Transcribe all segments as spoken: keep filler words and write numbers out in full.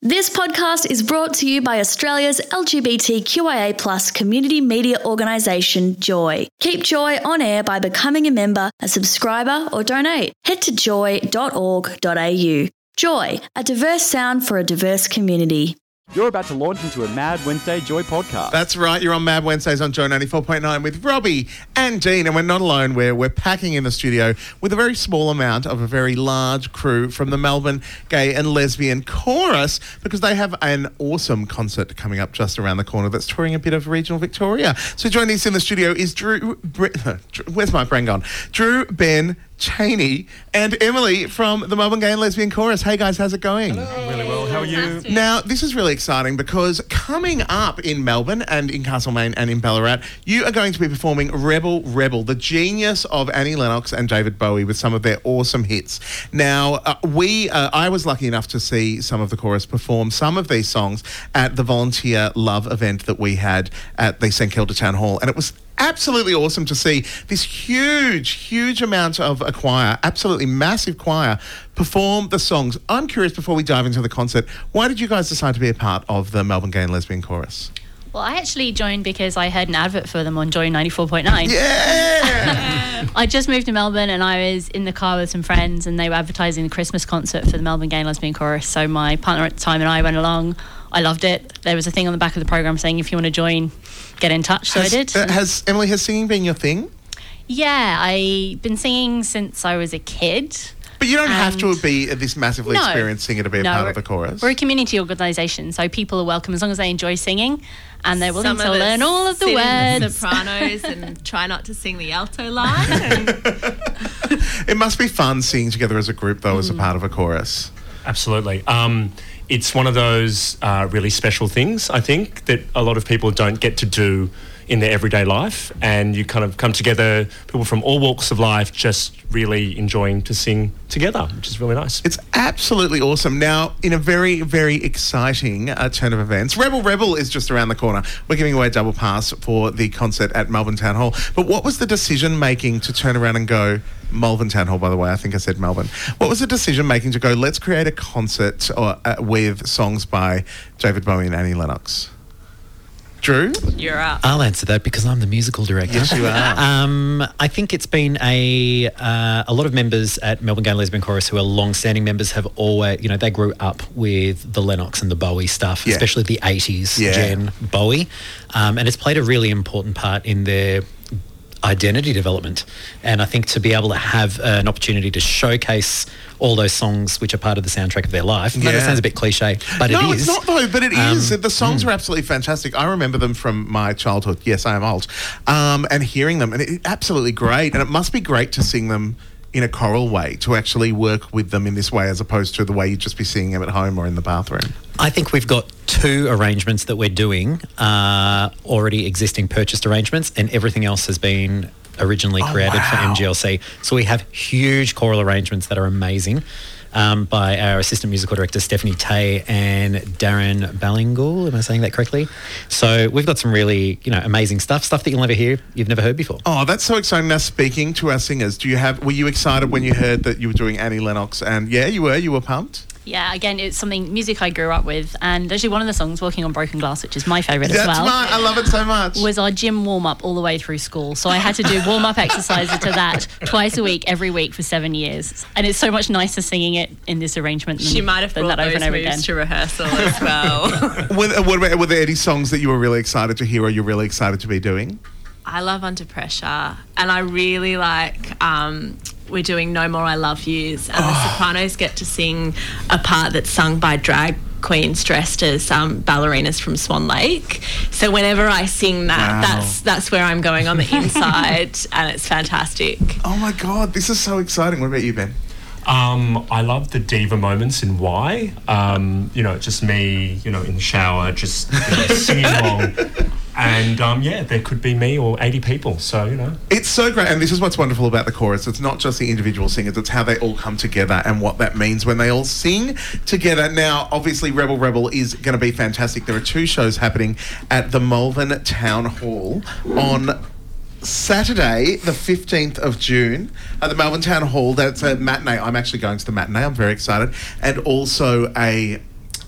This podcast is brought to you by Australia's L G B T Q I A plus community media organisation, Joy. Keep Joy on air by becoming a member, a subscriber or donate. Head to joy dot org dot a u. Joy, a diverse sound for a diverse community. You're about to launch into a Mad Wednesday Joy podcast. That's right. You're on Mad Wednesdays on Joy ninety-four point nine with Robbie and Dean. And we're not alone. We're, we're packing in the studio with a very small amount of a very large crew from the Melbourne Gay and Lesbian Chorus, because they have an awesome concert coming up just around the corner that's touring a bit of regional Victoria. So joining us in the studio is Drew... Bre- where's my brain gone? Drew, Ben, Cheney and Emily from the Melbourne Gay and Lesbian Chorus. Hey guys, how's it going? Hello. Really well. How are you? Now, this is really exciting because coming up in Melbourne and in Castlemaine and in Ballarat, you are going to be performing Rebel Rebel, the genius of Annie Lennox and David Bowie with some of their awesome hits. Now, uh, we, uh, I was lucky enough to see some of the chorus perform some of these songs at the Volunteer Love event that we had at the St Kilda Town Hall, and it was absolutely awesome to see this huge, huge amount of a choir, absolutely massive choir, perform the songs. I'm curious, before we dive into the concert, why did you guys decide to be a part of the Melbourne Gay and Lesbian Chorus? Well, I actually joined because I heard an advert for them on Joy ninety-four point nine. Yeah! I just moved to Melbourne and I was in the car with some friends and they were advertising the Christmas concert for the Melbourne Gay and Lesbian Chorus. So my partner at the time and I went along. I loved it. There was a thing on the back of the program saying if you want to join, get in touch. So has, I did. Uh, has Emily, has singing been your thing? Yeah, I've been singing since I was a kid. But you don't have to be this massively No. experienced singer to be a No, part we're- of the chorus. We're a community organisation, so people are welcome as long as they enjoy singing and they're willing Some to of us learn all of the sit in words. sopranos and try not to sing the alto line. And It must be fun singing together as a group, though, as a part of a chorus. Absolutely. Um, it's one of those uh, really special things, I think, that a lot of people don't get to do in their everyday life, and you kind of come together, people from all walks of life just really enjoying to sing together, which is really nice. It's absolutely awesome. Now, in a very, very exciting uh, turn of events, Rebel Rebel is just around the corner. We're giving away a double pass for the concert at Melbourne Town Hall. But what was the decision-making to turn around and go... Melbourne Town Hall, by the way, I think I said Melbourne. What was the decision-making to go, let's create a concert or, uh, with songs by David Bowie and Annie Lennox? Drew? you're up. I'll answer that because I'm the musical director. Yes, you are. Um, I think it's been a uh, a lot of members at Melbourne Gay and Lesbian Chorus who are long-standing members have always, you know, they grew up with the Lennox and the Bowie stuff, Yeah. especially the eighties Yeah. gen Bowie, um, and it's played a really important part in their identity development. And I think to be able to have uh, an opportunity to showcase all those songs which are part of the soundtrack of their life. I know Yeah. that sounds a bit cliche, but no, it is. it's not though, but it Um, is. The songs are absolutely fantastic. I remember them from my childhood. Yes, I am old. Um, and hearing them, and it's absolutely great. And it must be great to sing them in a choral way, to actually work with them in this way as opposed to the way you'd just be singing them at home or in the bathroom. I think we've got two arrangements that we're doing, uh, already existing purchased arrangements, and everything else has been originally Oh, created for wow. M G L C. So we have huge choral arrangements that are amazing um, by our assistant musical director, Stephanie Tay and Darren Ballingal. Am I saying that correctly? So we've got some really, you know, amazing stuff, stuff that you'll never hear, you've never heard before. Oh, that's so exciting. Now, speaking to our singers, do you have? Were you excited when you heard that you were doing Annie Lennox? And yeah, you were. You were pumped. Yeah, again, it's something, music I grew up with. And actually one of the songs, Walking on Broken Glass, which is my favourite as That's well, mine. I love it so much. was our gym warm-up all the way through school. So I had to do warm-up exercises to that twice a week, every week for seven years. And it's so much nicer singing it in this arrangement than, She might have than brought that over those and over moves again. to rehearsal as well. Were, what about, were there any songs that you were really excited to hear or you're really excited to be doing? I love Under Pressure, and I really like um, we're doing No More I Love Yous, and the Sopranos get to sing a part that's sung by drag queens dressed as um, ballerinas from Swan Lake. So whenever I sing that, Wow. that's that's where I'm going on the inside, and it's fantastic. Oh my God, this is so exciting. What about you, Ben? Um, I love the diva moments in Why. Um, you know, just me, you know, in the shower, just you know, singing along. And um, yeah, there could be me or eighty people. So, you know. It's so great, and this is what's wonderful about the chorus. It's not just the individual singers, it's how they all come together and what that means when they all sing together. Now, obviously, Rebel Rebel is going to be fantastic. There are two shows happening at the Melbourne Town Hall on Saturday, the fifteenth of June, at the Melbourne Town Hall. That's a matinee. I'm actually going to the matinee. I'm very excited. And also a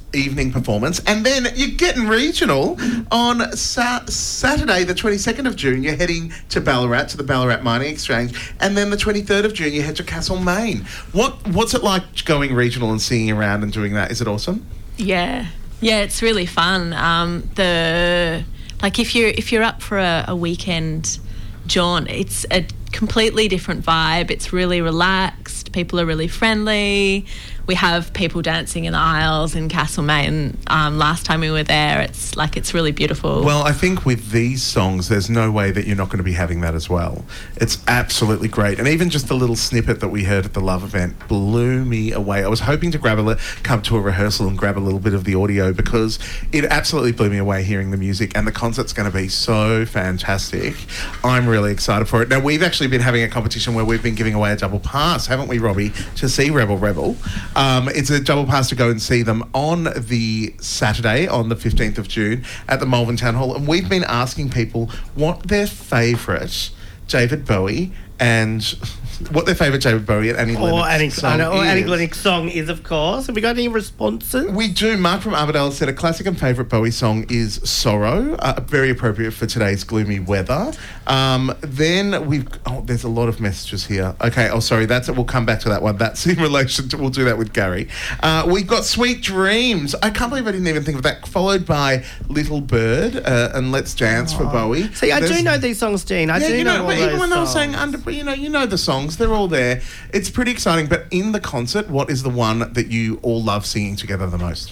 evening performance. And then you're getting regional on sa- Saturday, the twenty-second of June. You're heading to Ballarat, to the Ballarat Mining Exchange. And then the twenty-third of June, you head to Castlemaine. What, what's it like going regional and singing around and doing that? Is it awesome? Yeah, yeah, it's really fun. Um, the like if you're if you're up for a, a weekend jaunt, it's a completely different vibe. It's really relaxed. People are really friendly. We have people dancing in the aisles in Castlemaine. Um, last time we were there, it's like it's really beautiful. Well, I think with these songs, there's no way that you're not going to be having that as well. It's absolutely great. And even just the little snippet that we heard at the Love event blew me away. I was hoping to grab a li- come to a rehearsal and grab a little bit of the audio because it absolutely blew me away hearing the music, and the concert's going to be so fantastic. I'm really excited for it. Now, we've actually been having a competition where we've been giving away a double pass, haven't we, Robbie, to see Rebel Rebel. Um, it's a double pass to go and see them on the Saturday, on the fifteenth of June, at the Malvern Town Hall. And we've been asking people what their favourite David Bowie and what their favourite David Bowie and Annie Or Lennox Annie, song I know, or is. Annie Lennox song is, of course. Have we got any responses? We do. Mark from Armadale said a classic and favourite Bowie song is Sorrow, uh, very appropriate for today's gloomy weather. Um, then we've... Oh, there's a lot of messages here. Okay, oh, sorry, that's it. We'll come back to that one. That's in relation to... We'll do that with Gary. Uh, we've got Sweet Dreams. I can't believe I didn't even think of that. Followed by Little Bird uh, and Let's Dance for Bowie. See, I There's- do know these songs, Dean. I yeah, do you know, know, all but those even when they were songs. saying under, you know, you know the songs, they're all there. It's pretty exciting. But in the concert, what is the one that you all love singing together the most?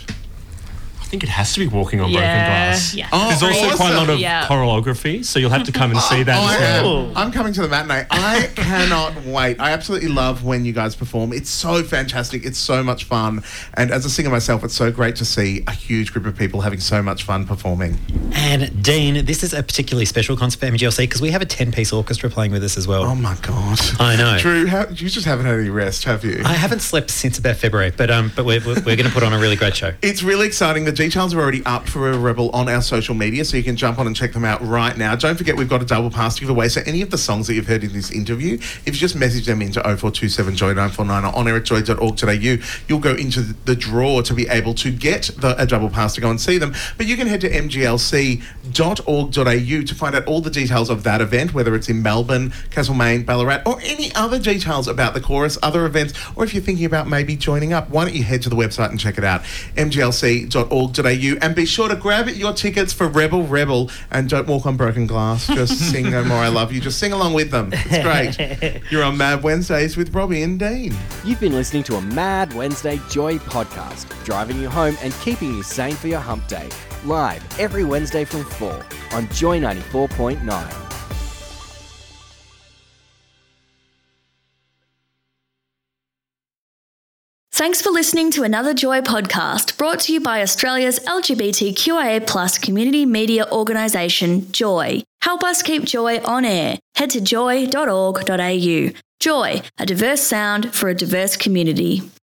I think it has to be Walking on Broken Yeah. Glass. Yeah. Oh, There's also quite a lot of Yeah. choreography, so you'll have to come and see that Oh, I as am. well. I'm coming to the matinee. I cannot wait. I absolutely love when you guys perform. It's so fantastic. It's so much fun. And as a singer myself, it's so great to see a huge group of people having so much fun performing. And Dean, this is a particularly special concert for M G L C because we have a ten-piece orchestra playing with us as well. Oh my God. I know. Drew, how, you just haven't had any rest, have you? I haven't slept since about February, but um, but we're, we're, we're going to put on a really great show. It's really exciting. The details are already up for a Rebel on our social media, so you can jump on and check them out right now. Don't forget, we've got a double pass to give away. So any of the songs that you've heard in this interview, if you just message them into oh four two seven joy nine four nine or on air at joy dot org dot a u, you'll go into the draw to be able to get the, a double pass to go and see them. But you can head to m g l c dot org dot a u to find out all the details of that event, whether it's in Melbourne, Castlemaine, Ballarat, or any other details about the chorus, other events, or if you're thinking about maybe joining up, why don't you head to the website and check it out, m g l c dot org dot a u, and be sure to grab your tickets for Rebel Rebel and don't walk on broken glass. Just sing No More I Love You. Just sing along with them. It's great. You're on Mad Wednesdays with Robbie and Dean. You've been listening to a Mad Wednesday Joy podcast, driving you home and keeping you sane for your hump day. Live every Wednesday from four on Joy ninety-four point nine. Thanks for listening to another Joy podcast brought to you by Australia's L G B T Q I A plus community media organisation, Joy. Help us keep Joy on air. Head to joy dot org dot a u. Joy, a diverse sound for a diverse community.